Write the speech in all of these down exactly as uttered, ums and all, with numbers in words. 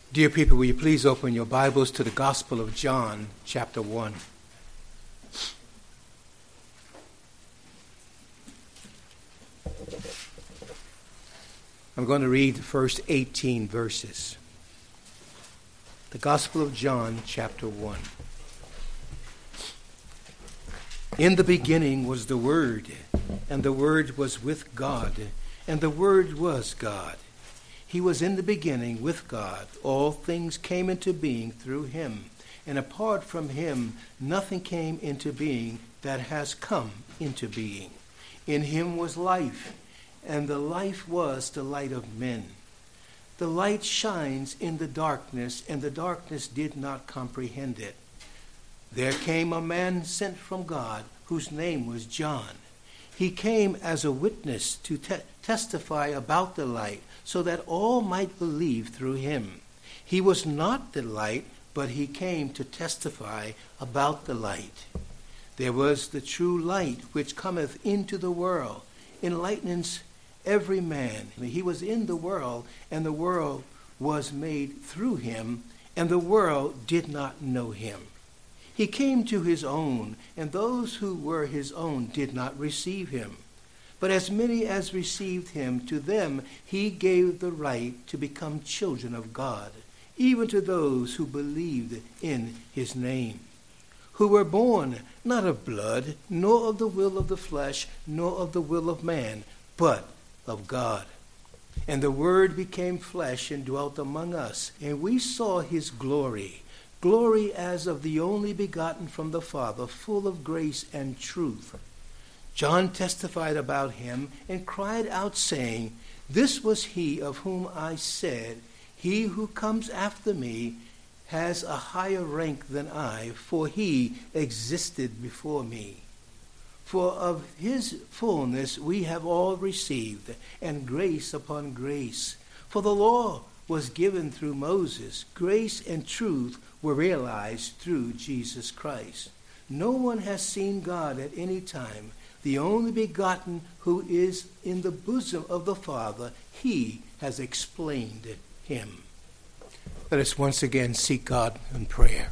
Dear people, will you please open your Bibles to the Gospel of John, chapter one. I'm going to read the first eighteen verses. The Gospel of John, chapter one. In the beginning was the Word, and the Word was with God, and the Word was God. He was in the beginning with God. All things came into being through him, and apart from him, nothing came into being that has come into being. In him was life, and the life was the light of men. The light shines in the darkness, and the darkness did not comprehend it. There came a man sent from God, whose name was John. He came as a witness to te- testify about the light, so that all might believe through him. He was not the light, but he came to testify about the light. There was the true light, which cometh into the world, enlighteneth every man. He was in the world, and the world was made through him, and the world did not know him. He came to his own, and those who were his own did not receive him. But as many as received him, to them he gave the right to become children of God, even to those who believed in his name, who were born not of blood, nor of the will of the flesh, nor of the will of man, but of God. And the Word became flesh and dwelt among us, and we saw his glory, glory as of the only begotten from the Father, full of grace and truth. John testified about him and cried out, saying, This was he of whom I said, He who comes after me has a higher rank than I, for he existed before me. For of his fullness we have all received, and grace upon grace. For the law was given through Moses, grace and truth were realized through Jesus Christ. No one has seen God at any time. The only begotten who is in the bosom of the Father, he has explained him. Let us once again seek God in prayer.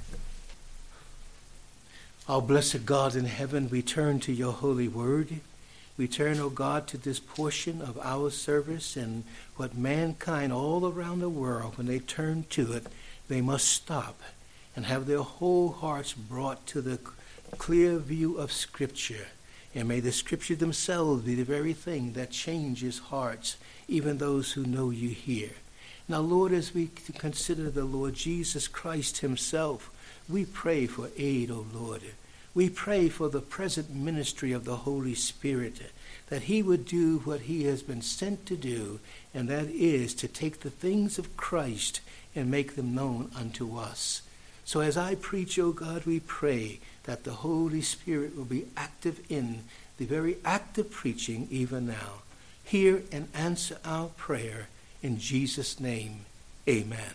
Our blessed God in heaven, we turn to your holy word. We turn, O God, to this portion of our service, and what mankind all around the world, when they turn to it, they must stop and have their whole hearts brought to the clear view of Scripture. And may the Scripture themselves be the very thing that changes hearts, even those who know you here. Now, Lord, as we consider the Lord Jesus Christ himself, we pray for aid, O Lord. We pray for the present ministry of the Holy Spirit, that he would do what he has been sent to do, and that is to take the things of Christ and make them known unto us. So as I preach, O God, we pray that the Holy Spirit will be active in the very act of preaching even now. Hear and answer our prayer in Jesus' name. Amen.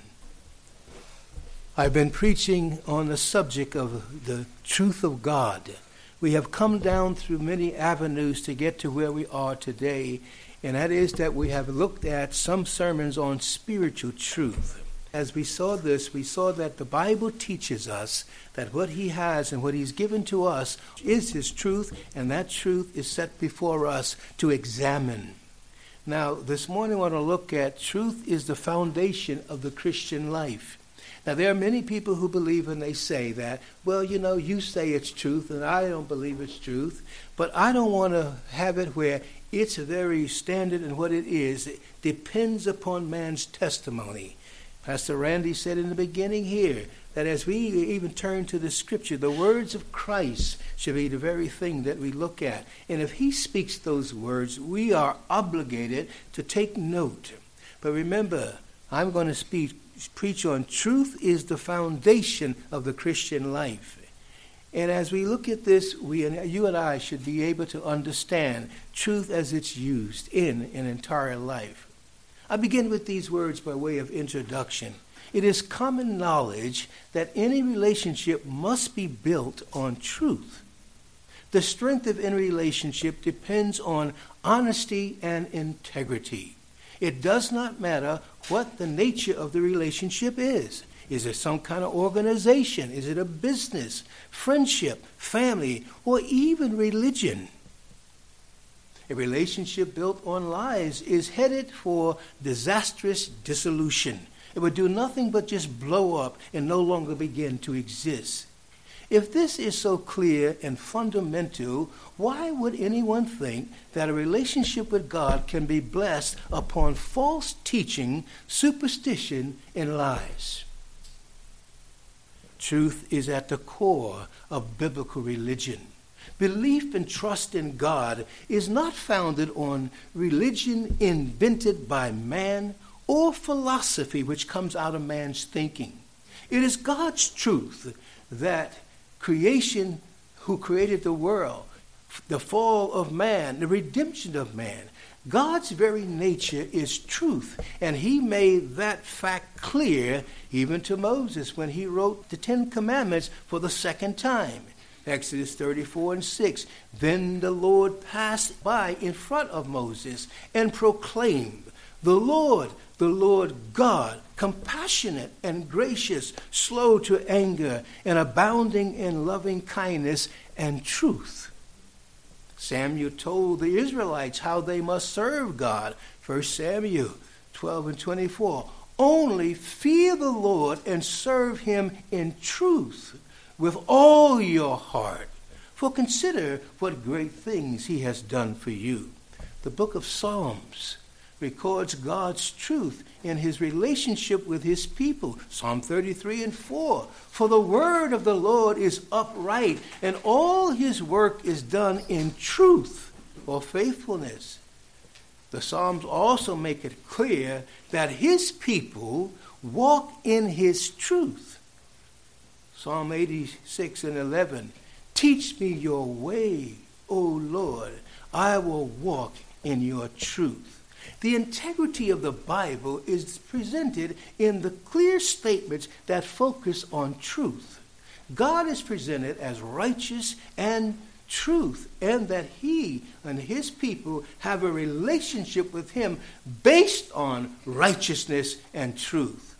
I've been preaching on the subject of the truth of God. We have come down through many avenues to get to where we are today, and that is that we have looked at some sermons on spiritual truth. As we saw this, we saw that the Bible teaches us that what he has and what he's given to us is his truth, and that truth is set before us to examine. Now, this morning I want to look at truth is the foundation of the Christian life. Now, there are many people who believe and they say that, well, you know, you say it's truth and I don't believe it's truth, but I don't want to have it where it's very standard, and what it is, it depends upon man's testimony. Pastor Randy said in the beginning here that as we even turn to the Scripture, the words of Christ should be the very thing that we look at. And if he speaks those words, we are obligated to take note. But remember, I'm going to speak, preach on truth is the foundation of the Christian life. And as we look at this, we, you and I should be able to understand truth as it's used in an entire life. I begin with these words by way of introduction. It is common knowledge that any relationship must be built on truth. The strength of any relationship depends on honesty and integrity. It does not matter what the nature of the relationship is. Is it some kind of organization? Is it a business, friendship, family, or even religion? A relationship built on lies is headed for disastrous dissolution. It would do nothing but just blow up and no longer begin to exist. If this is so clear and fundamental, why would anyone think that a relationship with God can be blessed upon false teaching, superstition, and lies? Truth is at the core of biblical religion. Belief and trust in God is not founded on religion invented by man or philosophy which comes out of man's thinking. It is God's truth that creation, who created the world, the fall of man, the redemption of man, God's very nature is truth, and he made that fact clear even to Moses when he wrote the Ten Commandments for the second time. Exodus thirty-four and six. Then the Lord passed by in front of Moses and proclaimed, "The Lord, the Lord God, compassionate and gracious, slow to anger, and abounding in loving kindness and truth." Samuel told the Israelites how they must serve God. First Samuel twelve and twenty-four. Only fear the Lord and serve him in truth with all your heart. For consider what great things he has done for you. The book of Psalms records God's truth in his relationship with his people. Psalm thirty-three and four. For the word of the Lord is upright, and all his work is done in truth or faithfulness. The Psalms also make it clear that his people walk in his truth. Psalm eighty-six and eleven. Teach me your way, O Lord. I will walk in your truth. The integrity of the Bible is presented in the clear statements that focus on truth. God is presented as righteous and truth, and that he and his people have a relationship with him based on righteousness and truth.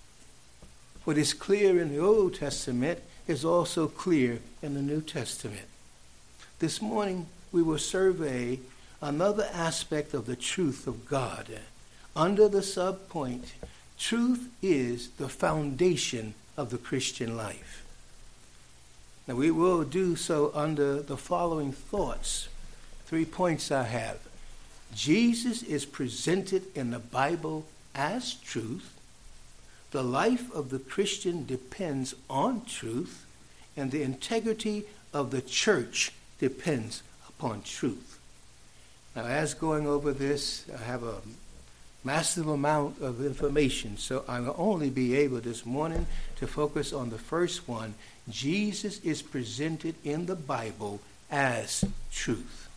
What is clear in the Old Testament is also clear in the New Testament. This morning we will survey another aspect of the truth of God. Under the subpoint, truth is the foundation of the Christian life. Now we will do so under the following thoughts. Three points I have. Jesus is presented in the Bible as truth. The life of the Christian depends on truth, and the integrity of the church depends upon truth. Now, as going over this, I have a massive amount of information, so I will only be able this morning to focus on the first one. Jesus is presented in the Bible as truth.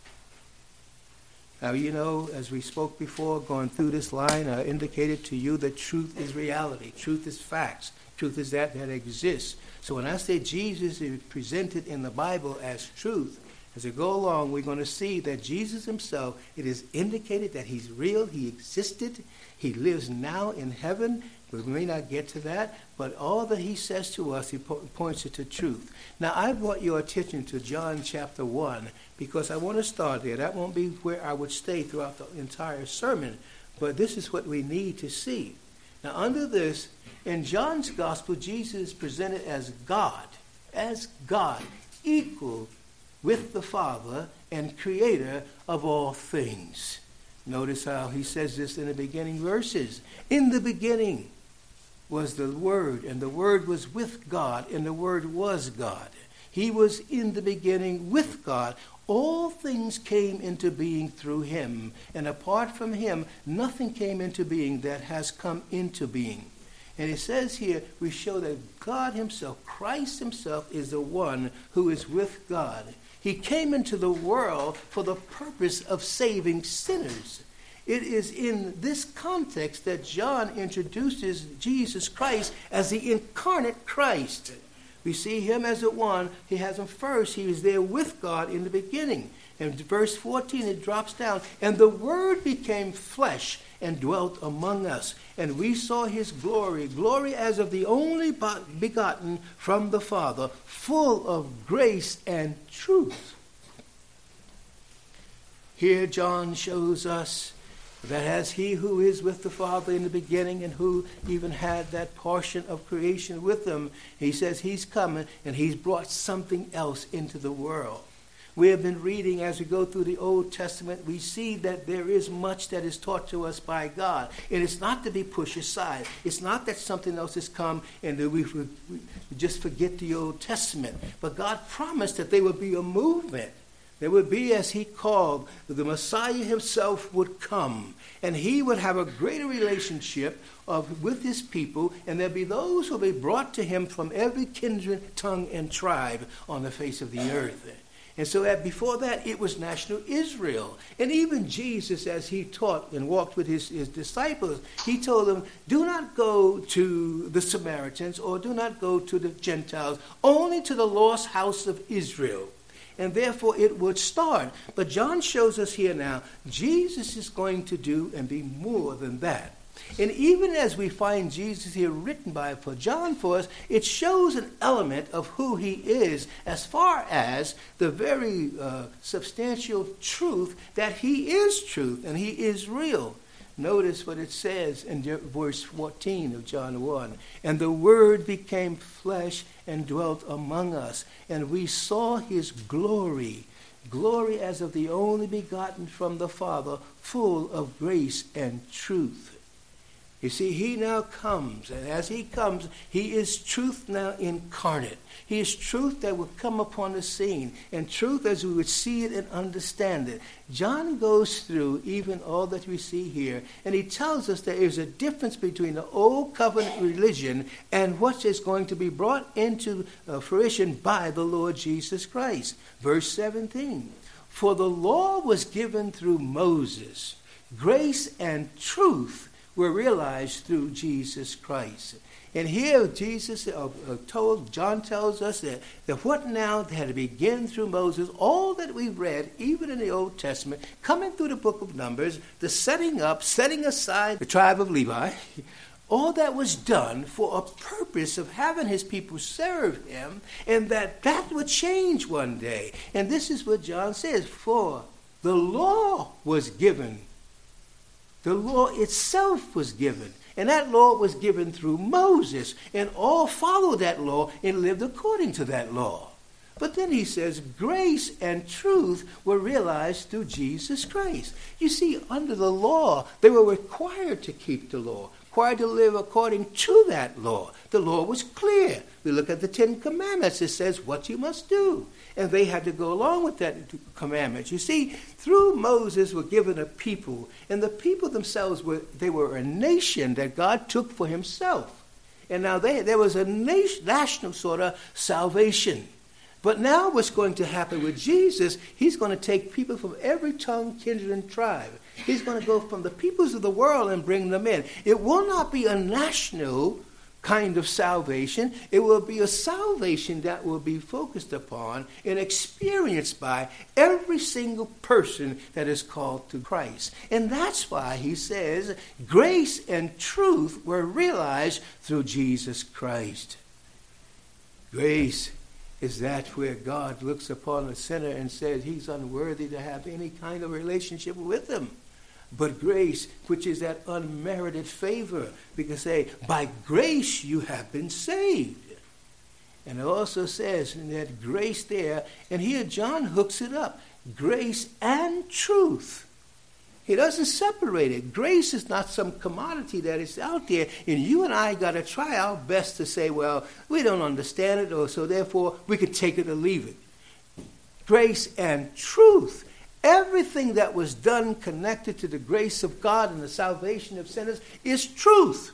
Now, you know, as we spoke before, going through this line, I indicated to you that truth is reality. Truth is facts. Truth is that that exists. So when I say Jesus is presented in the Bible as truth, as we go along, we're going to see that Jesus himself, it is indicated that he's real, he existed, he lives now in heaven. We may not get to that, but all that he says to us, he po- points it to truth. Now, I brought your attention to John chapter one because I want to start there. That won't be where I would stay throughout the entire sermon, but this is what we need to see. Now, under this, in John's gospel, Jesus is presented as God, as God, equal with the Father and creator of all things. Notice how he says this in the beginning verses. In the beginning was the Word, and the Word was with God, and the Word was God. He was in the beginning with God. All things came into being through him, and apart from him, nothing came into being that has come into being. And it says here, we show that God himself, Christ himself, is the one who is with God. He came into the world for the purpose of saving sinners. It is in this context that John introduces Jesus Christ as the incarnate Christ. We see him as the one. He has him first. He was there with God in the beginning. And verse fourteen, it drops down. And the Word became flesh and dwelt among us. And we saw his glory, glory as of the only begotten from the Father, full of grace and truth. Here John shows us that as he who is with the Father in the beginning and who even had that portion of creation with him, he says he's coming and he's brought something else into the world. We have been reading as we go through the Old Testament, we see that there is much that is taught to us by God. And it's not to be pushed aside. It's not that something else has come and that we, we just forget the Old Testament. But God promised that there would be a movement. There would be, as he called, the Messiah himself would come. And he would have a greater relationship of, with his people. And there'd be those who will be brought to him from every kindred, tongue, and tribe on the face of the earth. And so that before that, it was national Israel. And even Jesus, as he taught and walked with his, his disciples, he told them, do not go to the Samaritans or do not go to the Gentiles, only to the lost house of Israel. And therefore it would start. But John shows us here now, Jesus is going to do and be more than that. And even as we find Jesus here written by for John for us, it shows an element of who he is as far as the very uh, substantial truth that he is truth and he is real. Notice what it says in verse fourteen of John one. And the Word became flesh and dwelt among us, and we saw his glory, glory as of the only begotten from the Father, full of grace and truth. You see, he now comes, and as he comes, he is truth now incarnate. He is truth that will come upon the scene, and truth as we would see it and understand it. John goes through even all that we see here, and he tells us there is a difference between the old covenant religion and what is going to be brought into uh, fruition by the Lord Jesus Christ. Verse seventeen, for the law was given through Moses, grace and truth were realized through Jesus Christ. And here Jesus uh, uh, told, John tells us that, that what now had to begin through Moses, all that we've read, even in the Old Testament, coming through the book of Numbers, the setting up, setting aside the tribe of Levi, all that was done for a purpose of having his people serve him, and that that would change one day. And this is what John says, for the law was given. The law itself was given, and that law was given through Moses, and all followed that law and lived according to that law. But then he says grace and truth were realized through Jesus Christ. You see, under the law, they were required to keep the law, required to live according to that law. The law was clear. We look at the Ten Commandments. It says what you must do. And they had to go along with that commandment. You see, through Moses were given a people, and the people themselves were they were a nation that God took for himself. And now they, there was a nation, national sort of salvation. But now what's going to happen with Jesus, he's going to take people from every tongue, kindred, and tribe. He's going to go from the peoples of the world and bring them in. It will not be a national kind of salvation. It will be a salvation that will be focused upon and experienced by every single person that is called to Christ. And that's why he says grace and truth were realized through Jesus Christ. Grace is that where God looks upon a sinner and says he's unworthy to have any kind of relationship with him. But grace, which is that unmerited favor, we can say, by grace you have been saved. And it also says in that grace there, and here John hooks it up, grace and truth. He doesn't separate it. Grace is not some commodity that is out there, and you and I got to try our best to say, well, we don't understand it, or so therefore we can take it or leave it. Grace and truth. Everything that was done connected to the grace of God and the salvation of sinners is truth.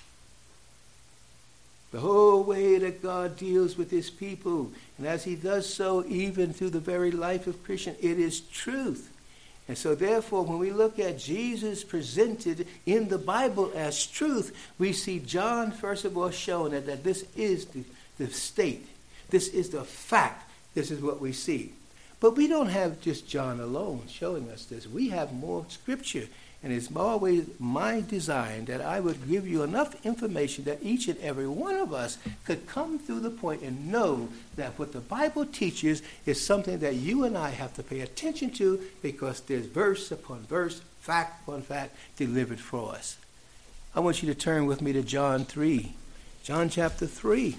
The whole way that God deals with his people, and as he does so even through the very life of Christian, it is truth. And so therefore, when we look at Jesus presented in the Bible as truth, we see John, first of all, showing that, that this is the, the state This is the fact. This is what we see. But we don't have just John alone showing us this. We have more scripture. And it's always my design that I would give you enough information that each and every one of us could come through the point and know that what the Bible teaches is something that you and I have to pay attention to, because there's verse upon verse, fact upon fact delivered for us. I want you to turn with me to John three. John chapter three.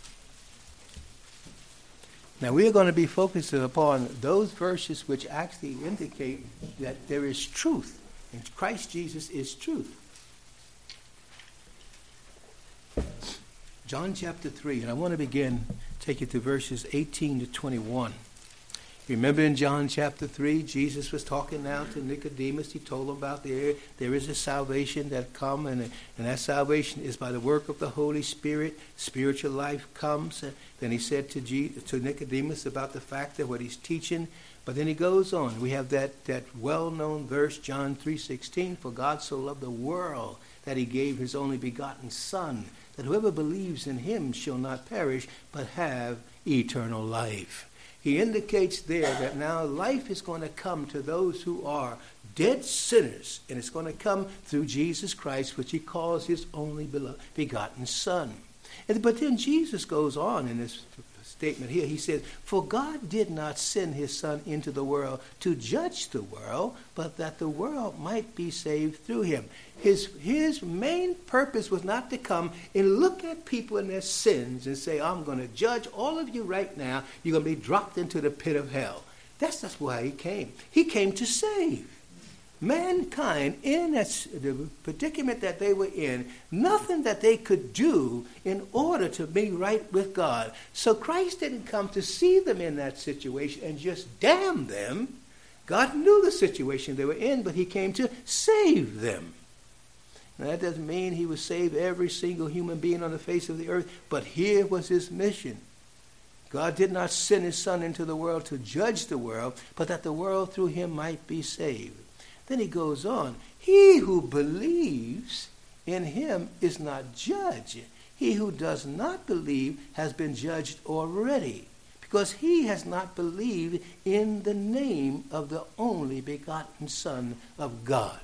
Now we are going to be focused upon those verses which actually indicate that there is truth. And Christ Jesus is truth. John chapter three, and I want to begin, take you to verses eighteen to twenty-one. Remember in John chapter three, Jesus was talking now to Nicodemus. He told him about there, there is a salvation that come, and, and that salvation is by the work of the Holy Spirit. Spiritual life comes. And then he said to, G, to Nicodemus about the fact that what he's teaching. But then he goes on. We have that, that well-known verse, John three sixteen, for God so loved the world that he gave his only begotten Son, that whoever believes in him shall not perish, but have eternal life. He indicates there that now life is going to come to those who are dead sinners, and it's going to come through Jesus Christ, which he calls his only begotten Son. And, but then Jesus goes on in this statement here. He says, for God did not send his Son into the world to judge the world, but that the world might be saved through him. His, his main purpose was not to come and look at people in their sins and say, I'm going to judge all of you right now. You're going to be dropped into the pit of hell. That's not why he came. He came to save mankind in that, the predicament that they were in, nothing that they could do in order to be right with God. So Christ didn't come to see them in that situation and just damn them. God knew the situation they were in, but he came to save them. Now, that doesn't mean he would save every single human being on the face of the earth, but here was his mission. God did not send his Son into the world to judge the world, but that the world through him might be saved. Then he goes on, he who believes in him is not judged. He who does not believe has been judged already, because he has not believed in the name of the only begotten Son of God.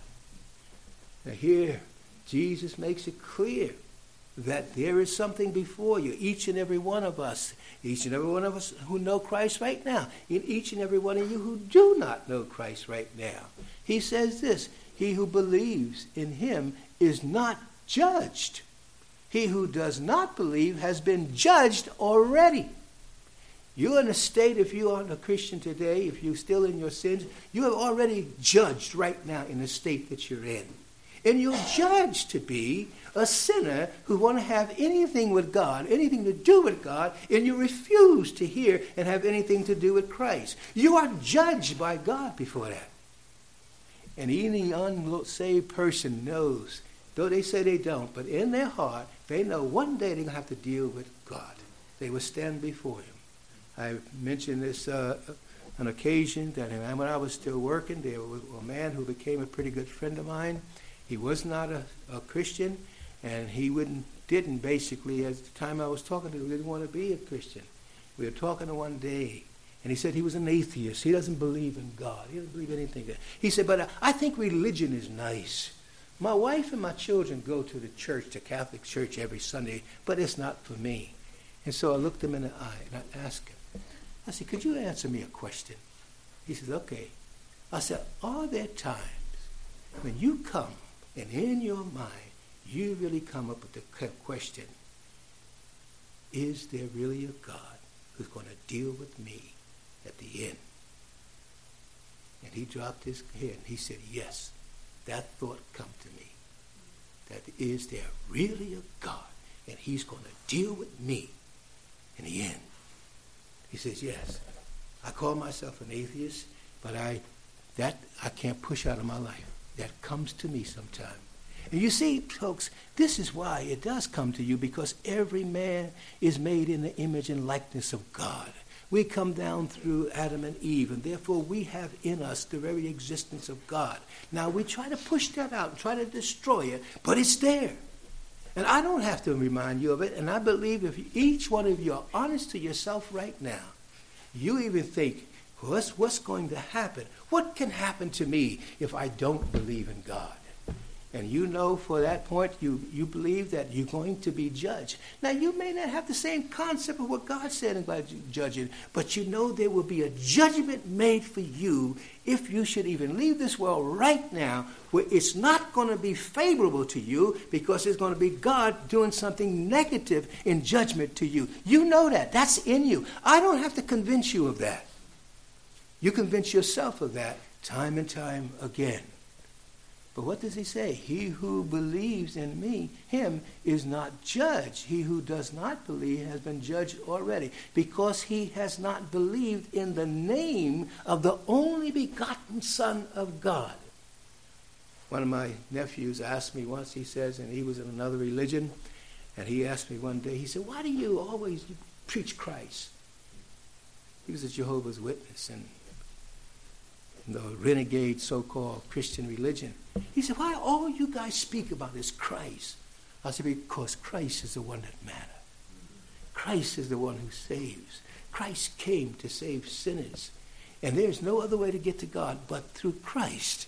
Now here, Jesus makes it clear that there is something before you, each and every one of us, each and every one of us who know Christ right now, and each and every one of you who do not know Christ right now. He says this, he who believes in him is not judged. He who does not believe has been judged already. You're in a state, if you aren't a Christian today, if you're still in your sins, you have already judged right now in the state that you're in. And you're judged to be a sinner who want to have anything with God, anything to do with God, and you refuse to hear and have anything to do with Christ. You are judged by God before that. And any unsaved person knows, though they say they don't, but in their heart, they know one day they're going to have to deal with God. They will stand before him. I mentioned this uh, on occasion that when I was still working, there was a man who became a pretty good friend of mine. He was not a, a Christian, and he wouldn't, didn't basically, at the time I was talking to him, didn't want to be a Christian. We were talking to one day, and he said he was an atheist. He doesn't believe in God. He doesn't believe anything. He said, but I think religion is nice. My wife and my children go to the church, the Catholic church, every Sunday, but it's not for me. And so I looked him in the eye, and I asked him, I said, could you answer me a question? He says, okay. I said, are there times when you come and in your mind you really come up with the question, is there really a God who's going to deal with me at the end? And he dropped his head and he said, yes, that thought come to me. That is there really a God and he's going to deal with me in the end? He says, yes. I call myself an atheist, but I that I can't push out of my life. That comes to me sometime. And you see, folks, this is why it does come to you, because every man is made in the image and likeness of God. We come down through Adam and Eve, and therefore we have in us the very existence of God. Now, we try to push that out and try to destroy it, but it's there. And I don't have to remind you of it. And I believe if each one of you are honest to yourself right now, you even think, what's, what's going to happen? What can happen to me if I don't believe in God? And you know for that point, you, you believe that you're going to be judged. Now, you may not have the same concept of what God said about judging, but you know there will be a judgment made for you if you should even leave this world right now, where it's not going to be favorable to you because it's going to be God doing something negative in judgment to you. You know that. That's in you. I don't have to convince you of that. You convince yourself of that time and time again. But what does he say? He who believes in me, him is not judged. He who does not believe has been judged already, because he has not believed in the name of the only begotten Son of God. One of my nephews asked me once, he says, and he was in another religion, and he asked me one day, he said, why do you always preach Christ? He was a Jehovah's Witness and the renegade so-called Christian religion. He said, why all you guys speak about is Christ? I said, because Christ is the one that matters. Christ is the one who saves. Christ came to save sinners. And there's no other way to get to God but through Christ.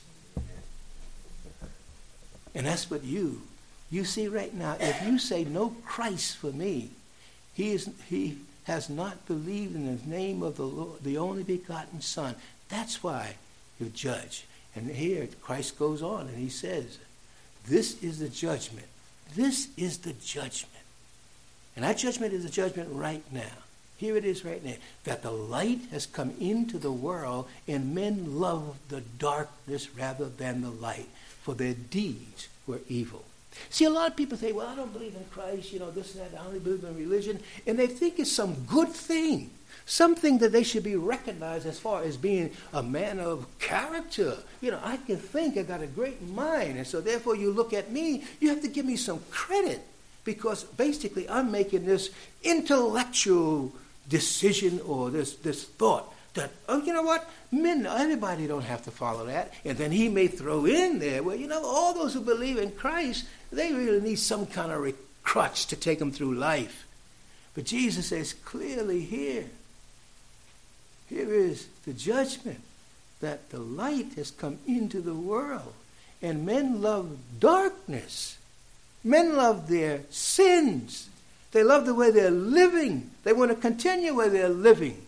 And that's what you, you see right now, if you say no Christ for me, he is he has not believed in the name of the Lord, the only begotten Son. That's why you judge. And here Christ goes on and he says, this is the judgment. This is the judgment. And that judgment is the judgment right now. Here it is right now. That the light has come into the world and men love the darkness rather than the light, for their deeds were evil. See, a lot of people say, well, I don't believe in Christ, you know, this and that, I only believe in religion. And they think it's some good thing. Something that they should be recognized as far as being a man of character. You know, I can think, I got a great mind. And so therefore you look at me, you have to give me some credit. Because basically I'm making this intellectual decision or this, this thought that, oh, you know what? Men, everybody don't have to follow that. And then he may throw in there, well, you know, all those who believe in Christ, they really need some kind of crutch to take them through life. But Jesus says clearly here, here is the judgment, that the light has come into the world, and men love darkness. Men love their sins. They love the way they're living. They want to continue where they're living,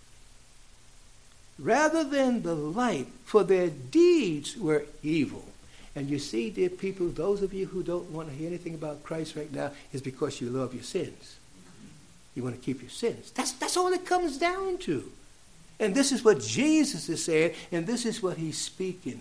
rather than the light, for their deeds were evil. And you see, dear people, those of you who don't want to hear anything about Christ right now is because you love your sins. You want to keep your sins. That's, that's all it comes down to. And this is what Jesus is saying, and this is what he's speaking.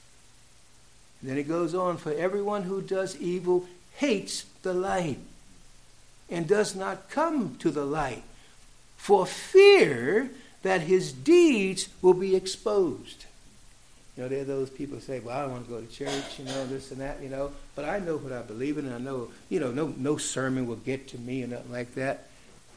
And then it goes on, for everyone who does evil hates the light and does not come to the light, for fear that his deeds will be exposed. You know, there are those people who say, well, I don't want to go to church, you know, this and that, you know, but I know what I believe in, and I know, you know, no, no sermon will get to me and nothing like that.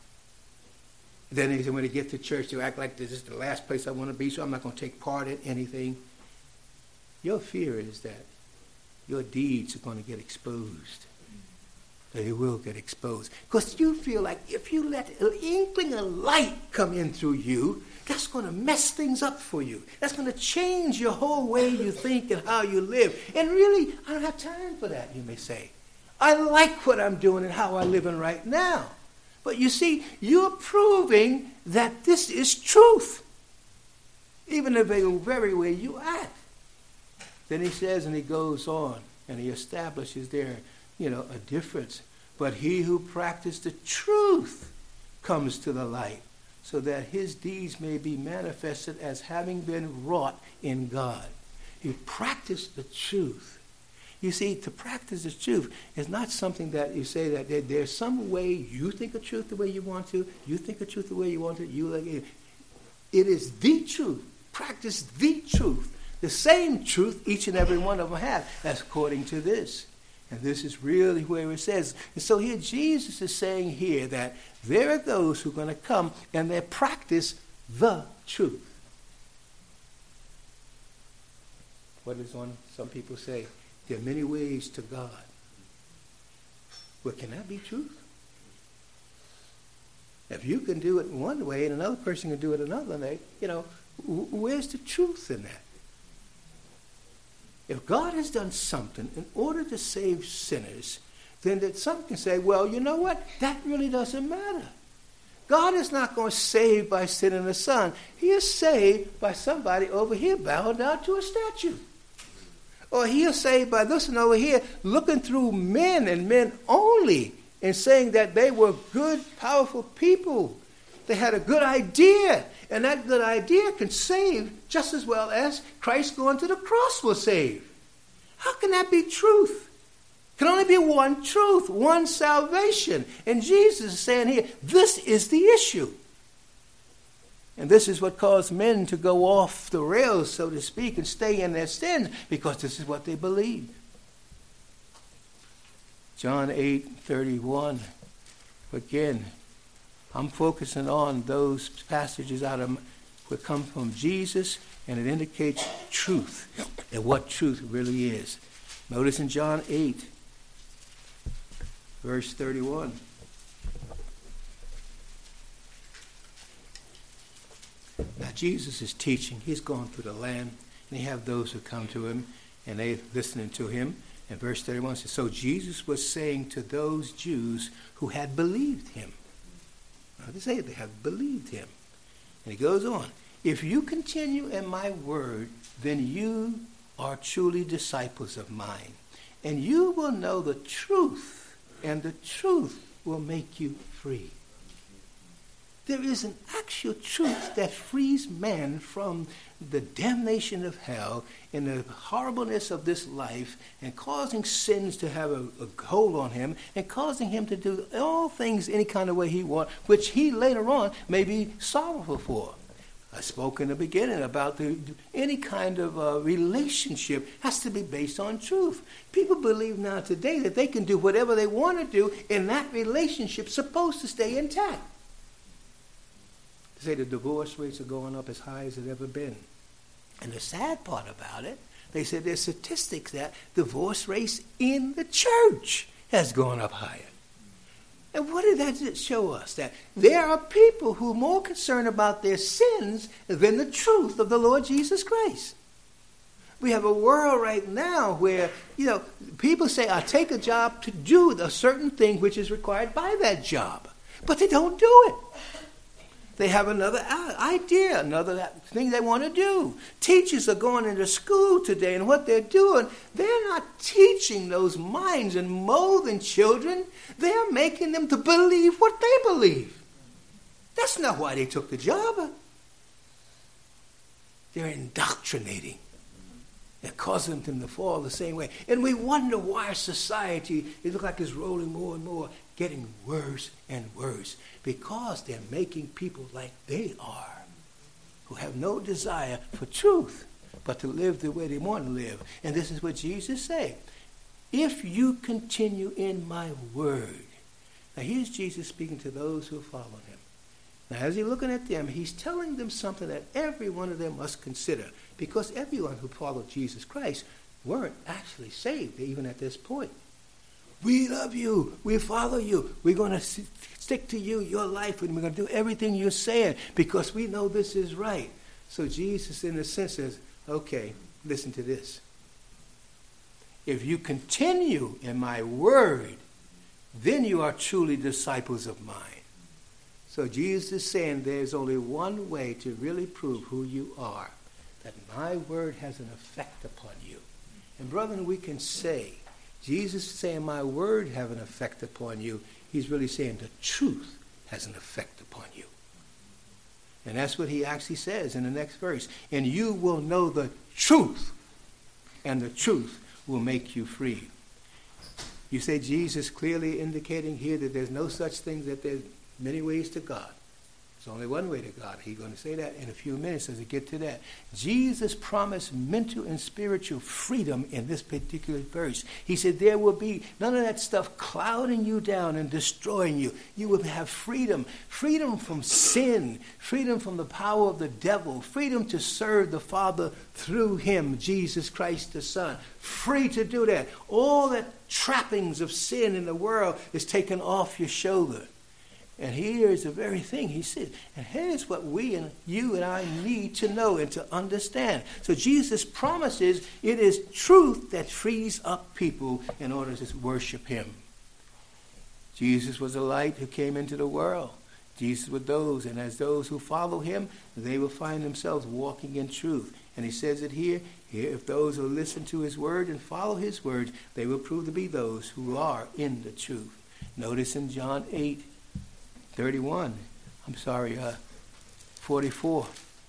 Then they, when they get to church, they act like this is the last place I want to be, so I'm not going to take part in anything. Your fear is that your deeds are going to get exposed. They will get exposed. Because you feel like if you let an inkling of light come in through you, that's going to mess things up for you. That's going to change your whole way you think and how you live. And really, I don't have time for that, you may say. I like what I'm doing and how I'm living right now. But you see, you're proving that this is truth, even the very, very way you act. Then he says, and he goes on, and he establishes there, you know, a difference. But he who practices the truth comes to the light, so that his deeds may be manifested as having been wrought in God. He practiced the truth. You see, to practice the truth is not something that you say that there, there's some way you think of truth the way you want to, you think of truth the way you want to, you like it. It is the truth. Practice the truth. The same truth each and every one of them have, as according to this. And this is really where it says. And so here Jesus is saying here that there are those who are going to come and they practice the truth. What does one, some people say? There are many ways to God. Well, can that be truth? If you can do it one way and another person can do it another way, you know, where's the truth in that? If God has done something in order to save sinners, then that some can say, well, you know what? That really doesn't matter. God is not going to save by sending the Son. He is saved by somebody over here bowing down to a statue. Or he is saved by listening over here, looking through men and men only, and saying that they were good, powerful people. They had a good idea, and that good idea can save just as well as Christ going to the cross will save. How can that be truth? Can only be one truth, one salvation. And Jesus is saying here, this is the issue. And this is what caused men to go off the rails, so to speak, and stay in their sins, because this is what they believed. John eight thirty-one. Again, I'm focusing on those passages out of what come from Jesus, and it indicates truth and what truth really is. Notice in John eight, verse thirty-one. Now Jesus is teaching. He's going through the land, and he have those who come to him, and they listening to him. And verse thirty-one says, so Jesus was saying to those Jews who had believed him. Now they say they have believed him. And he goes on, if you continue in my word, then you are truly disciples of mine. And you will know the truth, and the truth will make you free. There is an actual truth that frees man from the damnation of hell and the horribleness of this life, and causing sins to have a, a hold on him, and causing him to do all things any kind of way he wants, which he later on may be sorrowful for. I spoke in the beginning about the, any kind of uh, relationship has to be based on truth. People believe now today that they can do whatever they want to do, and that relationship's supposed to stay intact. They say the divorce rates are going up as high as it's ever been. And the sad part about it, they said there's statistics that divorce rates in the church has gone up higher. And what did that show us? That there are people who are more concerned about their sins than the truth of the Lord Jesus Christ. We have a world right now where, you know, people say, I take a job to do a certain thing which is required by that job. But they don't do it. They have another idea, another thing they want to do. Teachers are going into school today, and what they're doing, they're not teaching those minds and molding children. They're making them to believe what they believe. That's not why they took the job. They're indoctrinating. They're causing them to fall the same way. And we wonder why our society, it looks like it's rolling more and more, getting worse and worse. Because they're making people like they are, who have no desire for truth, but to live the way they want to live. And this is what Jesus said. If you continue in my word. Now here's Jesus speaking to those who follow him. Now as he's looking at them, he's telling them something that every one of them must consider. Because everyone who followed Jesus Christ weren't actually saved even at this point. We love you. We follow you. We're going to stick to you, your life, and we're going to do everything you're saying because we know this is right. So Jesus, in a sense, says, okay, listen to this. If you continue in my word, then you are truly disciples of mine. So Jesus is saying there's only one way to really prove who you are, that my word has an effect upon you. And brethren, we can say, Jesus is saying my word have an effect upon you. He's really saying the truth has an effect upon you. And that's what he actually says in the next verse. And you will know the truth, and the truth will make you free. You say Jesus clearly indicating here that there's no such thing, that there's many ways to God. There's only one way to God. He's going to say that in a few minutes as we get to that. Jesus promised mental and spiritual freedom in this particular verse. He said there will be none of that stuff clouding you down and destroying you. You will have freedom. Freedom from sin. Freedom from the power of the devil. Freedom to serve the Father through him, Jesus Christ the Son. Free to do that. All that trappings of sin in the world is taken off your shoulder. And here is the very thing he said. And here's what we and you and I need to know and to understand. So Jesus promises it is truth that frees up people in order to worship him. Jesus was a light who came into the world. Jesus was those, and as those who follow him, they will find themselves walking in truth. And he says it here, here, if those who listen to his word and follow his word, they will prove to be those who are in the truth. Notice in John eight, thirty-one, I'm sorry, uh, forty-four.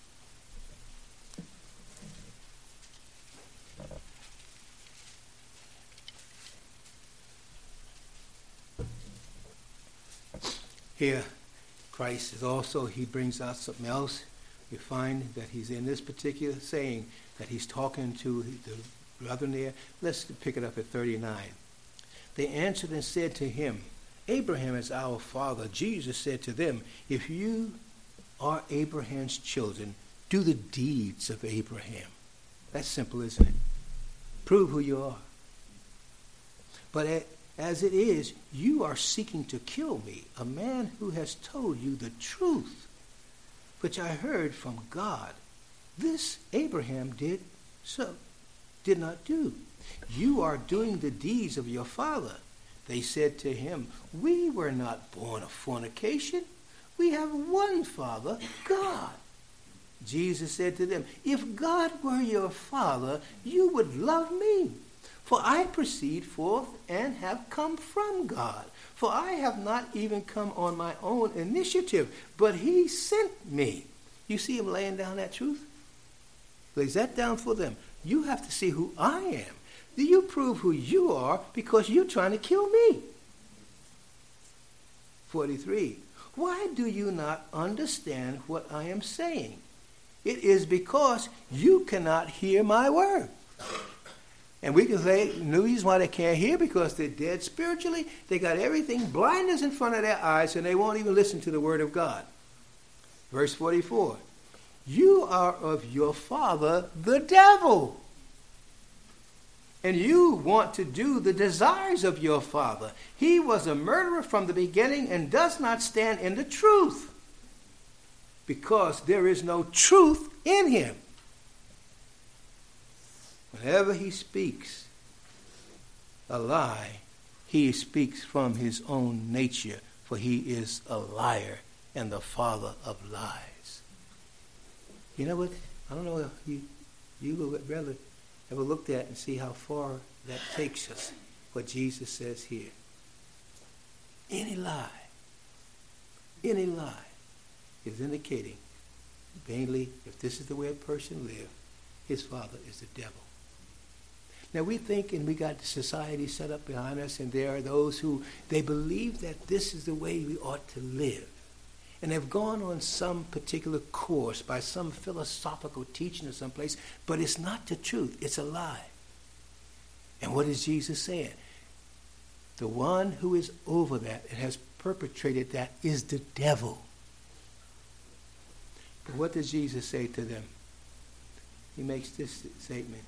Here, Christ is also, he brings out something else. We find that he's in this particular saying that he's talking to the brethren there. Let's pick it up at thirty-nine. They answered and said to him, Abraham is our father. Jesus said to them, if you are Abraham's children, do the deeds of Abraham. That's simple, isn't it? Prove who you are. But as it is, you are seeking to kill me, a man who has told you the truth, which I heard from God. This Abraham did so, did not do. You are doing the deeds of your father. They said to him, we were not born of fornication. We have one Father, God. Jesus said to them, if God were your Father, you would love me. For I proceed forth and have come from God. For I have not even come on my own initiative, but he sent me. You see him laying down that truth? Lays that down for them. You have to see who I am. You prove who you are because you're trying to kill me. forty-three. Why do you not understand what I am saying? It is because you cannot hear my word. And we can say the reason why they can't hear because they're dead spiritually. They got everything blindness in front of their eyes and they won't even listen to the word of God. Verse forty-four. You are of your father, the devil. And you want to do the desires of your father. He was a murderer from the beginning and does not stand in the truth, because there is no truth in him. Whenever he speaks a lie, he speaks from his own nature, for he is a liar and the father of lies. You know what? I don't know if you, you would rather ever looked at and see how far that takes us, what Jesus says here. Any lie, any lie is indicating, mainly, if this is the way a person lives, his father is the devil. Now we think, and we got the society set up behind us, and there are those who, they believe that this is the way we ought to live. And they've gone on some particular course by some philosophical teaching or someplace, but it's not the truth. It's a lie. And what is Jesus saying? The one who is over that and has perpetrated that is the devil. But what does Jesus say to them? He makes this statement.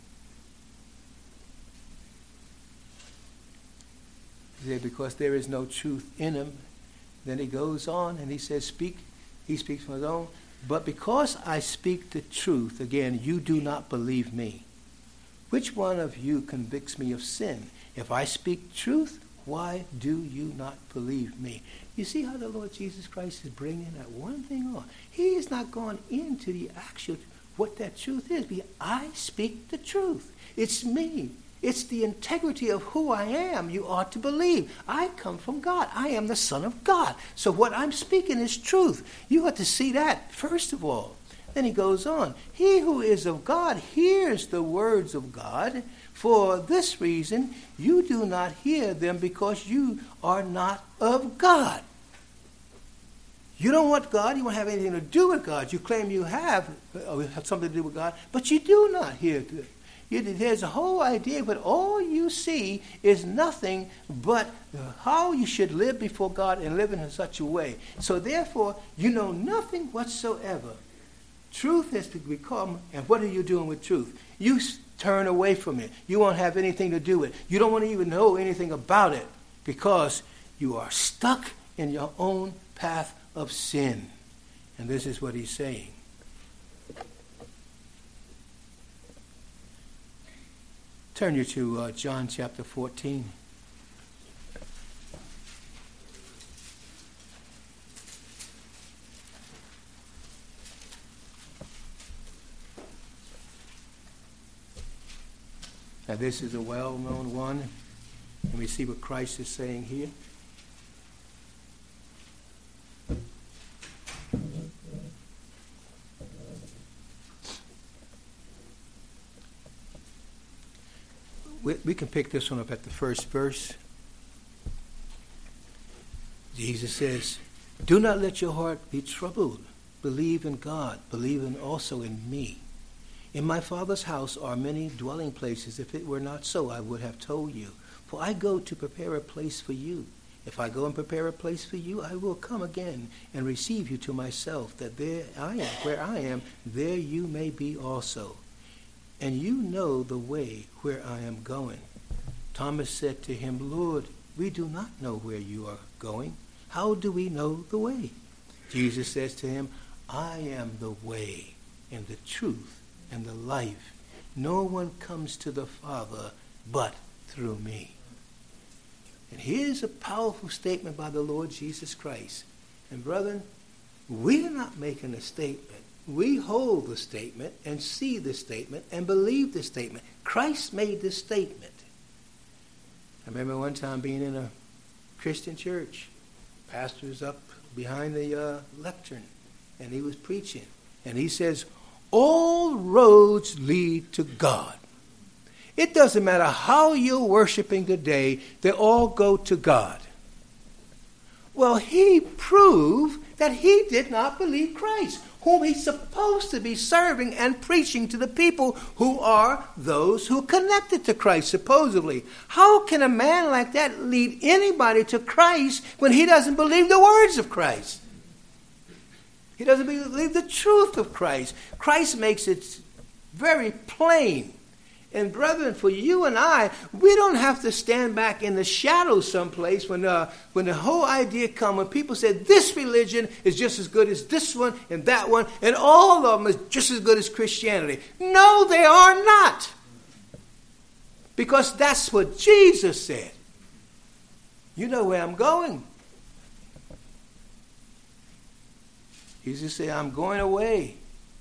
He said, because there is no truth in him. Then he goes on and he says, speak. He speaks from his own. But because I speak the truth, again, you do not believe me. Which one of you convicts me of sin? If I speak truth, why do you not believe me? You see how the Lord Jesus Christ is bringing that one thing on. He is not going into the actual, what that truth is. But I speak the truth. It's me. It's the integrity of who I am you ought to believe. I come from God. I am the Son of God. So what I'm speaking is truth. You ought to see that, first of all. Then he goes on. He who is of God hears the words of God. For this reason, you do not hear them because you are not of God. You don't want God. You won't have anything to do with God. You claim you have, or have something to do with God, but you do not hear good. You, there's a whole idea, but all you see is nothing but how you should live before God and live in such a way. So therefore, you know nothing whatsoever. Truth has to become, and what are you doing with truth? You turn away from it. You won't have anything to do with it. You don't want to even know anything about it because you are stuck in your own path of sin. And this is what he's saying. Turn you to uh, John chapter fourteen. Now this is a well-known one. And we see what Christ is saying here. We, we can pick this one up at the first verse. Jesus says, "Do not let your heart be troubled. Believe in God. Believe in also in me. In my Father's house are many dwelling places. If it were not so, I would have told you. For I go to prepare a place for you. If I go and prepare a place for you, I will come again and receive you to myself, that there I am, where I am, there you may be also. And you know the way where I am going." Thomas said to him, "Lord, we do not know where you are going. How do we know the way?" Jesus says to him, "I am the way and the truth and the life. No one comes to the Father but through me." And here's a powerful statement by the Lord Jesus Christ. And brethren, we're not making a statement. We hold the statement and see the statement and believe the statement. Christ made this statement. I remember one time being in a Christian church. Pastor was up behind the uh, lectern, and he was preaching. And he says, "All roads lead to God." It doesn't matter how you're worshiping today, they all go to God. Well, he proved that he did not believe Christ, whom he's supposed to be serving and preaching to the people who are those who connected to Christ, supposedly. How can a man like that lead anybody to Christ when he doesn't believe the words of Christ? He doesn't believe the truth of Christ. Christ makes it very plain. And brethren, for you and I, we don't have to stand back in the shadows someplace when uh, when the whole idea comes, when people say this religion is just as good as this one and that one, and all of them is just as good as Christianity. No, they are not. Because that's what Jesus said. You know where I'm going. Jesus said, "I'm going away.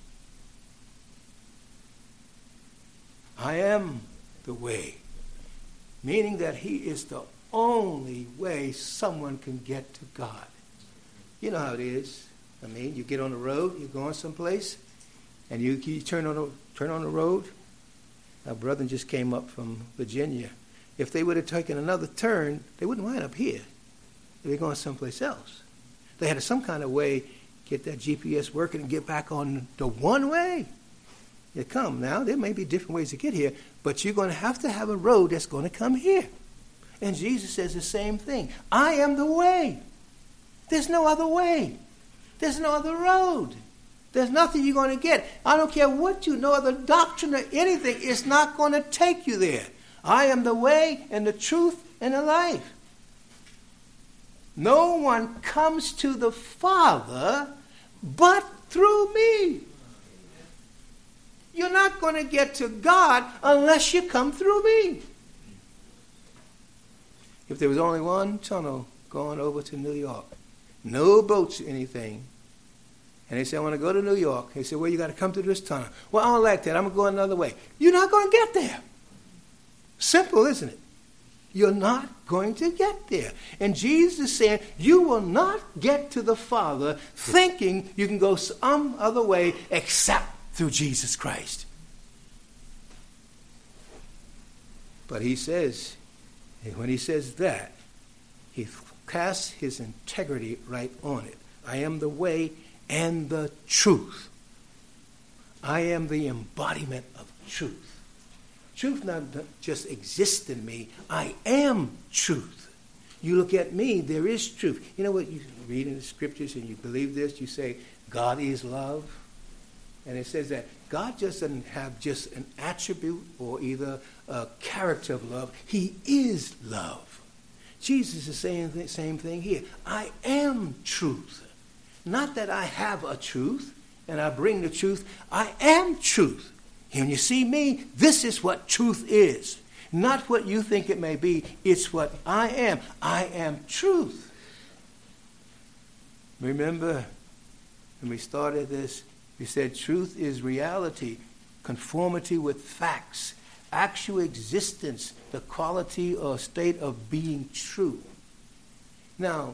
I am the way," meaning that he is the only way someone can get to God. You know how it is. I mean, you get on the road, you're going someplace, and you, you turn on the turn on the road. Our brother just came up from Virginia. If they would have taken another turn, they wouldn't wind up here. They're going someplace else. They had some kind of way get that G P S working and get back on the one way. You come now. There may be different ways to get here, but you're going to have to have a road that's going to come here. And Jesus says the same thing. I am the way. There's no other way. There's no other road. There's nothing you're going to get. I don't care what you know, the doctrine or anything, it's not going to take you there. I am the way and the truth and the life. No one comes to the Father but through me. You're not going to get to God unless you come through me. If there was only one tunnel going over to New York, no boats or anything, and they say, "I want to go to New York." They say, "Well, you got to come through this tunnel." "Well, I don't like that. I'm going to go another way." You're not going to get there. Simple, isn't it? You're not going to get there. And Jesus is saying, you will not get to the Father thinking you can go some other way except through Jesus Christ. But he says, when he says that, he casts his integrity right on it. I am the way and the truth. I am the embodiment of truth. Truth not just exists in me. I am truth. You look at me, there is truth. You know what? You read in the scriptures and you believe this. You say, God is love. And it says that God just doesn't have just an attribute or either a character of love. He is love. Jesus is saying the same thing here. I am truth. Not that I have a truth and I bring the truth. I am truth. And when you see me, this is what truth is. Not what you think it may be. It's what I am. I am truth. Remember, when we started this, we said truth is reality, conformity with facts, actual existence, the quality or state of being true. Now,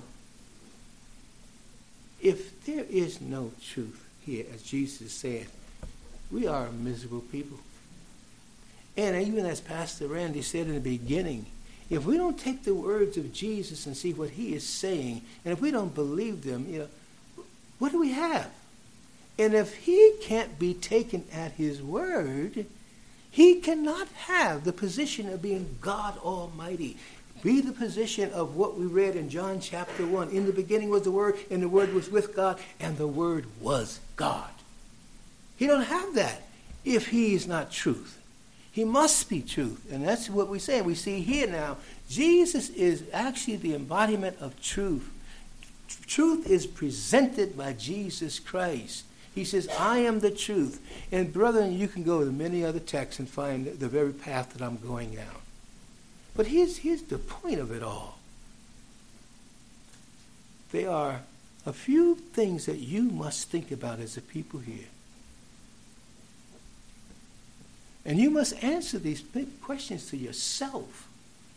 if there is no truth here, as Jesus said, we are a miserable people. And even as Pastor Randy said in the beginning, if we don't take the words of Jesus and see what he is saying, and if we don't believe them, you know, what do we have? And if he can't be taken at his word, he cannot have the position of being God Almighty. Be the position of what we read in John chapter one. In the beginning was the Word, and the Word was with God, and the Word was God. He don't have that if he is not truth. He must be truth. And that's what we say. We see here now, Jesus is actually the embodiment of truth. Truth is presented by Jesus Christ. He says, I am the truth. And brethren, you can go to many other texts and find the very path that I'm going down. But here's, here's the point of it all. There are a few things that you must think about as a people here. And you must answer these big questions to yourself.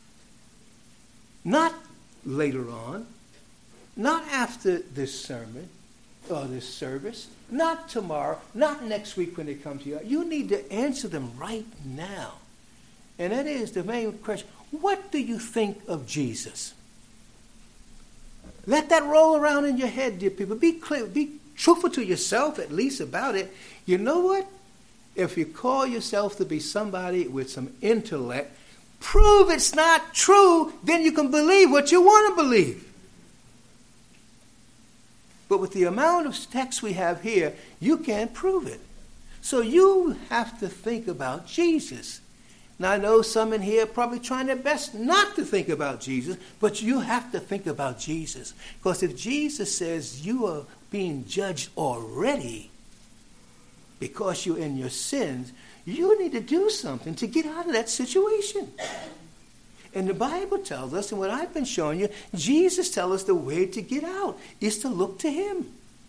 Not later on. Not after this sermon or this service. Not tomorrow. Not next week when they come to you. You need to answer them right now. And that is the main question. What do you think of Jesus? Let that roll around in your head, dear people. Be clear. Be truthful to yourself at least about it. You know what? If you call yourself to be somebody with some intellect, prove it's not true, then you can believe what you want to believe. But with the amount of text we have here, you can't prove it. So you have to think about Jesus. Now, I know some in here are probably trying their best not to think about Jesus, but you have to think about Jesus. Because if Jesus says you are being judged already because you're in your sins, you need to do something to get out of that situation. And the Bible tells us, and what I've been showing you, Jesus tells us the way to get out is to look to him.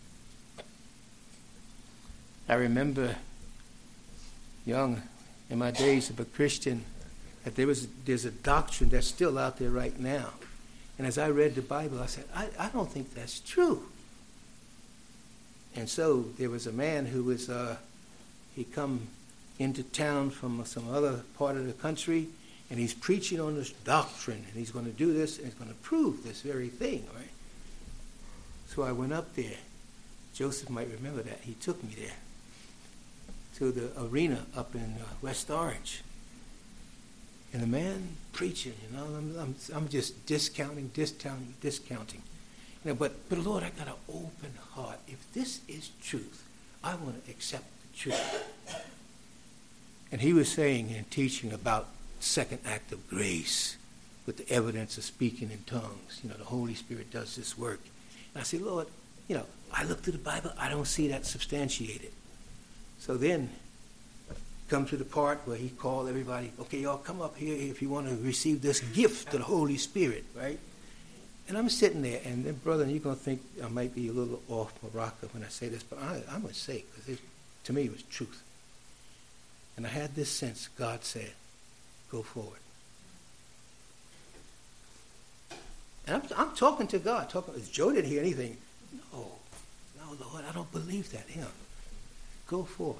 I remember young in my days of a Christian, that there was there's a doctrine that's still out there right now. And as I read the Bible, I said, I, I don't think that's true. And so there was a man who was, uh, he come into town from some other part of the country, and he's preaching on this doctrine, and he's going to do this, and he's going to prove this very thing, right? So I went up there. Joseph might remember that. He took me there to the arena up in uh, West Orange. And the man preaching, you know, I'm, I'm, I'm just discounting, discounting, discounting. You know, but, but Lord, I got an open heart. If this is truth, I want to accept the truth. And he was saying and teaching about second act of grace with the evidence of speaking in tongues. You know, the Holy Spirit does this work. And I said, Lord, you know, I look through the Bible, I don't see that substantiated. So then, come to the part where he called everybody, okay, y'all come up here if you want to receive this gift of the Holy Spirit, right? And I'm sitting there, and then, brother, you're going to think I might be a little off my rocker when I say this, but I, I'm going to say it, because to me it was truth. And I had this sense, God said, go forward. And I'm, I'm talking to God. Talking, Joe didn't hear anything. No, no, Lord, I don't believe that. You know, go forward.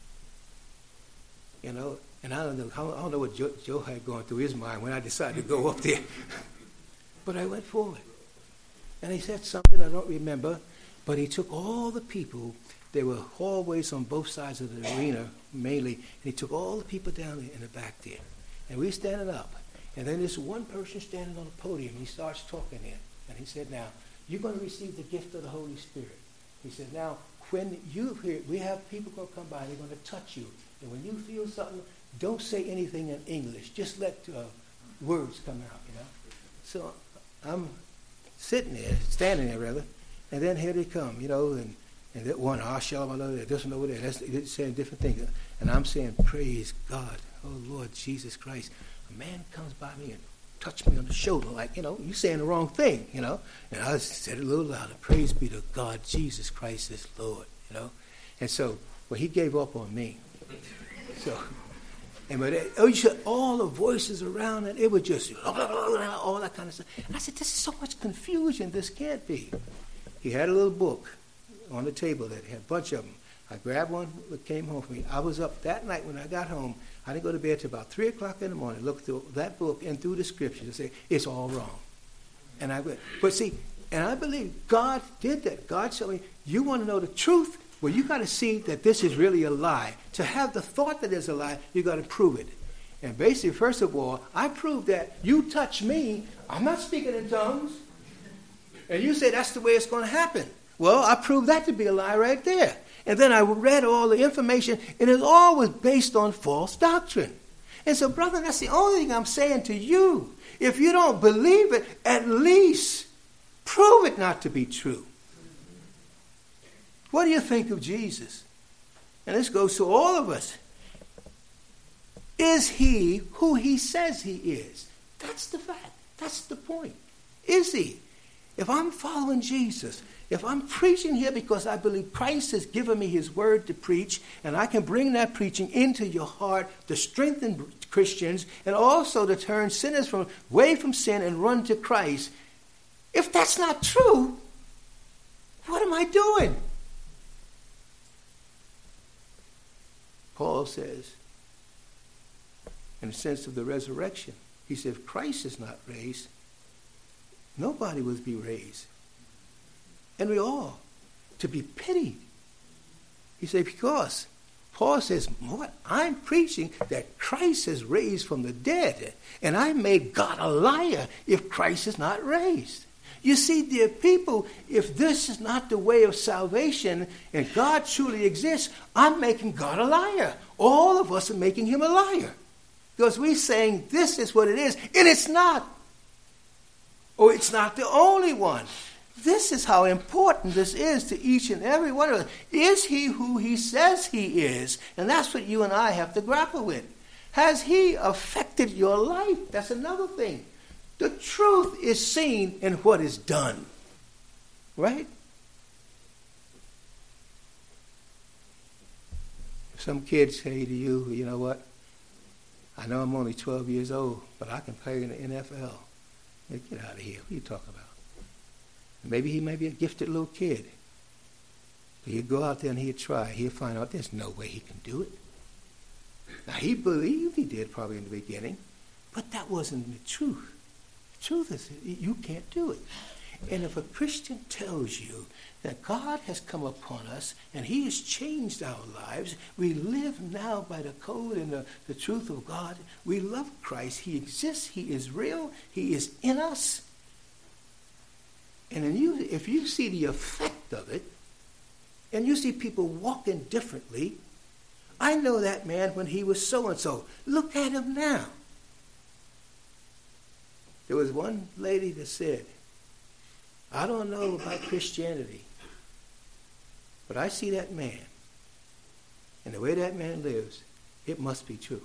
You know, and I don't know, I don't know what Joe, Joe had going through his mind when I decided to go up there. But I went forward. And he said something I don't remember. But he took all the people. There were hallways on both sides of the arena, mainly, and he took all the people down in the back there. And we standing up. And then there's one person standing on the podium. He starts talking there. And he said, now, you're going to receive the gift of the Holy Spirit. He said, now, when you hear, we have people going to come by, and they're going to touch you. And when you feel something, don't say anything in English. Just let uh, words come out, you know. So I'm sitting there, standing there, rather, and then here they come, you know, and, and that one, ah, shalom, this one over there, that's they're saying different things. And I'm saying, praise God, oh, Lord Jesus Christ. A man comes by me and touched me on the shoulder, like, you know, you saying the wrong thing, you know. And I said it a little louder, praise be to God, Jesus Christ is Lord, you know. And so, well, he gave up on me. So, and but it, oh, you said all the voices around it, it was just all that kind of stuff. And I said, this is so much confusion, this can't be. He had a little book on the table that had a bunch of them. I grabbed one that came home for me. I was up that night when I got home. I didn't go to bed till about three o'clock in the morning, look through that book and through the scriptures and say, it's all wrong. And I went, but see, and I believe God did that. God said, you want to know the truth? Well, you got to see that this is really a lie. To have the thought that it's a lie, you got to prove it. And basically, first of all, I proved that you touch me, I'm not speaking in tongues. And you say that's the way it's going to happen. Well, I proved that to be a lie right there. And then I read all the information, and it's always based on false doctrine. And so, brother, that's the only thing I'm saying to you. If you don't believe it, at least prove it not to be true. What do you think of Jesus? And this goes to all of us. Is he who he says he is? That's the fact. That's the point. Is he? If I'm following Jesus, if I'm preaching here because I believe Christ has given me his word to preach, and I can bring that preaching into your heart to strengthen Christians and also to turn sinners from away from sin and run to Christ, if that's not true, what am I doing? Paul says, in the sense of the resurrection, he said, if Christ is not raised, nobody will be raised. And we all to be pitied. He said, because Paul says, what? I'm preaching that Christ is raised from the dead, and I made God a liar if Christ is not raised. You see, dear people, if this is not the way of salvation and God truly exists, I'm making God a liar. All of us are making him a liar. Because we're saying this is what it is, and it's not. Or it's not the only one. This is how important this is to each and every one of us. Is he who he says he is? And that's what you and I have to grapple with. Has he affected your life? That's another thing. The truth is seen in what is done. Right? Some kids say to you, you know what? I know I'm only twelve years old, but I can play in the N F L. Get out of here. What are you talking about? Maybe he may be a gifted little kid. But he'd go out there and he'd try. He'd find out there's no way he can do it. Now, he believed he did probably in the beginning, but that wasn't the truth. The truth is you can't do it. And if a Christian tells you that God has come upon us and he has changed our lives, we live now by the code and the, the truth of God. We love Christ. He exists. He is real. He is in us. And then you, if you see the effect of it, and you see people walking differently, I know that man when he was so-and-so. Look at him now. There was one lady that said, I don't know about Christianity, but I see that man, and the way that man lives, it must be true.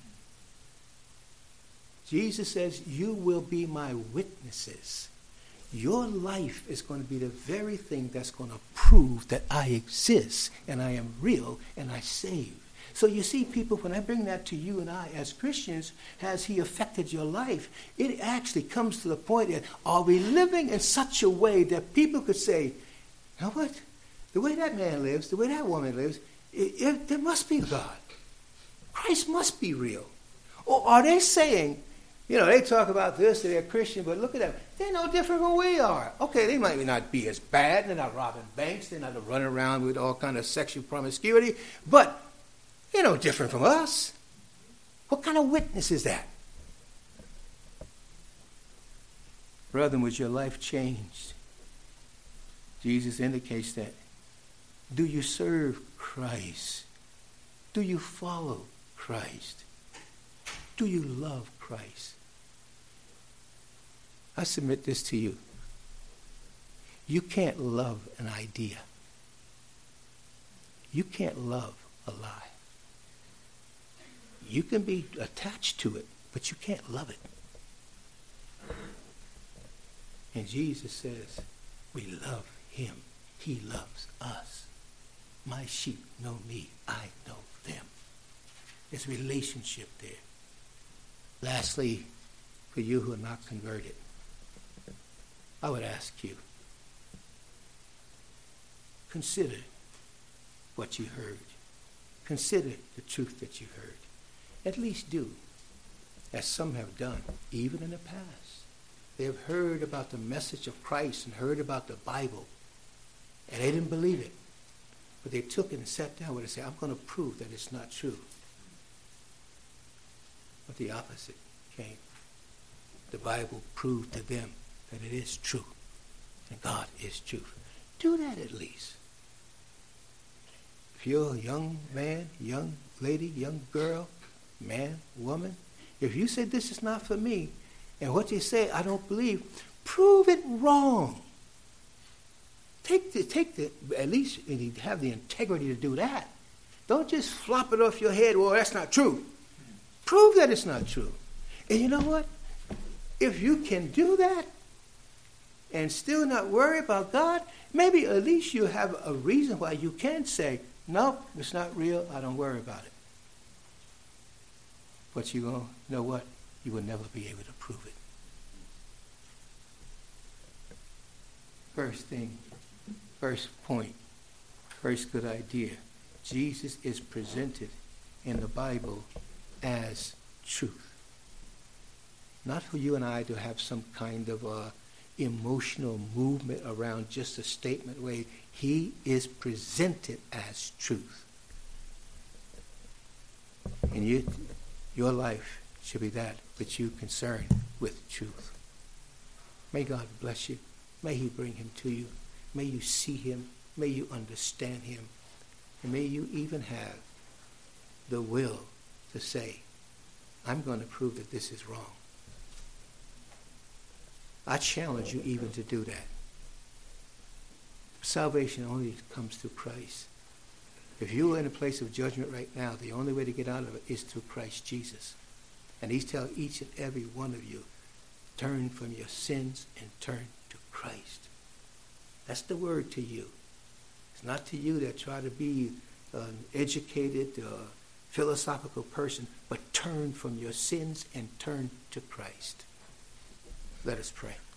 Jesus says, you will be my witnesses. Your life is going to be the very thing that's going to prove that I exist, and I am real, and I save. So you see, people, when I bring that to you and I as Christians, has he affected your life? It actually comes to the point that are we living in such a way that people could say, you know what? The way that man lives, the way that woman lives, it, it, there must be God. Christ must be real. Or are they saying, You know, they talk about this, they're Christian, but look at them. They're no different from we are. Okay, they might not be as bad. They're not robbing banks. They're not running around with all kind of sexual promiscuity. But they're no different from us. What kind of witness is that? Brethren, was your life changed? Jesus indicates that. Do you serve Christ? Do you follow Christ? Do you love Christ? I submit this to you. You can't love an idea. You can't love a lie. You can be attached to it, but you can't love it. And Jesus says, we love him. He loves us. My sheep know me. I know them. There's a relationship there. Lastly, for you who are not converted, I would ask you, consider what you heard. Consider the truth that you heard. At least do, as some have done, even in the past. They have heard about the message of Christ and heard about the Bible, and they didn't believe it. But they took it and sat down with it and said, I'm going to prove that it's not true. But the opposite came. The Bible proved to them that it is true, and God is truth. Do that at least. If you're a young man, young lady, young girl, man, woman, if you say this is not for me, and what you say I don't believe, prove it wrong. Take the, take the, at least have the integrity to do that. Don't just flop it off your head, well, that's not true. Prove that it's not true. And you know what? If you can do that and still not worry about God, maybe at least you have a reason why you can say, nope, it's not real, I don't worry about it. But you know what? You will never be able to prove it. First thing, first point, first good idea. Jesus is presented in the Bible as truth. Not for you and I to have some kind of uh, emotional movement around just a statement way. He is presented as truth. And you, your life should be that which you concern with truth. May God bless you. May he bring him to you. May you see him. May you understand him. And may you even have the will to say, I'm going to prove that this is wrong. I challenge you even to do that. Salvation only comes through Christ. If you are in a place of judgment right now, the only way to get out of it is through Christ Jesus. And he's telling each and every one of you, turn from your sins and turn to Christ. That's the word to you. It's not to you that try to be an educated, uh, philosophical person, but turn from your sins and turn to Christ. Let us pray.